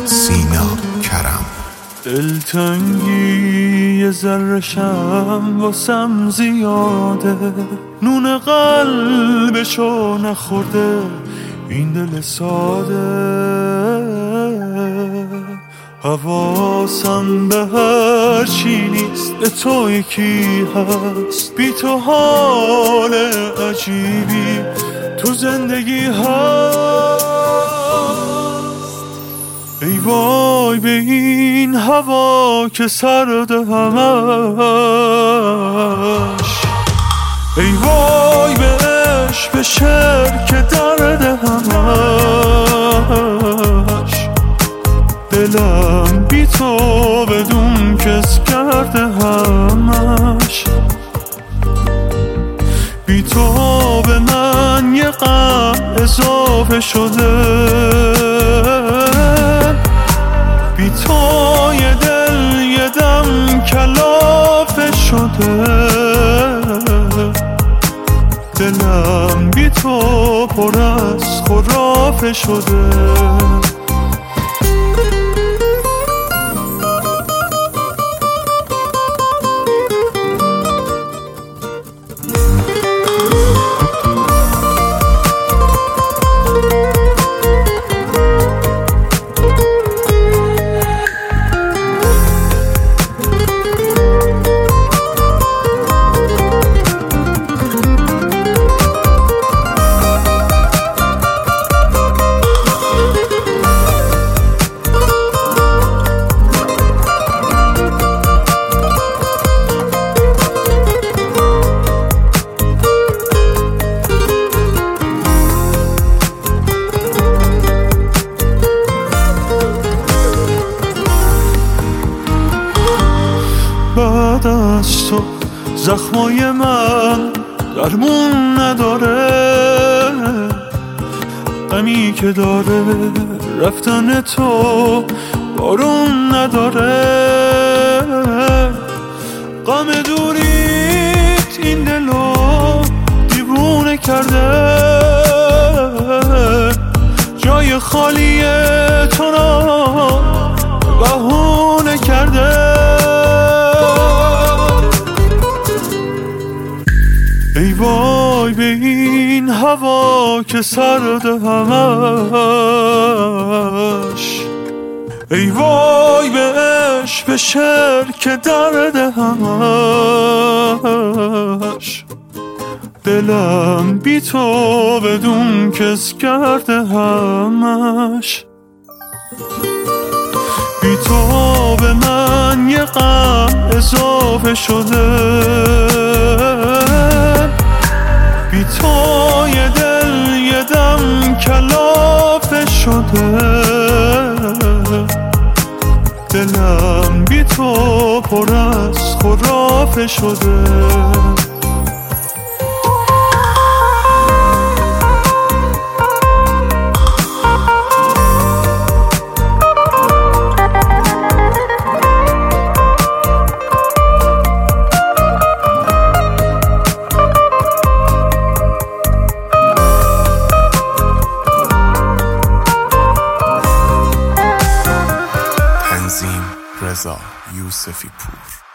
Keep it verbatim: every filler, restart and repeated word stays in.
سینا کرم. دلتنگی یه ذره‌شم واسم زیاده، نون قلبشو نخورده این دل ساده. حواسم به هر چی نیست، به تو یکی هست. بی تو حال عجیبی تو زندگی هست. ای وای به این هوا که سرد همش، ای وای به عشق به شعر که درد همش. دلم بی تو بدون کس کرده همش. بی تو به من یه غم اضافه شده، بی تو یه دل یه دم کلافه شده. دلم بی تو پر از خرافه شده. بعد از تو زخمای من درمون نداره، غمی که داره رفتن تو بارون نداره. غم دوریت این دلو دیوونه کرده، جای خالی تو را بهونه کرده. ای وای به این هوا که سرد همش، ای وای به عشق به شعر که درد همش. دلم بی تو بدون کس کرده همش. بی تو به من یه غم اضافه شده، بی تو یه دل یه دم کلافه شده. دلم بی تو پر از خرافه شده. رضا یوسفی پور.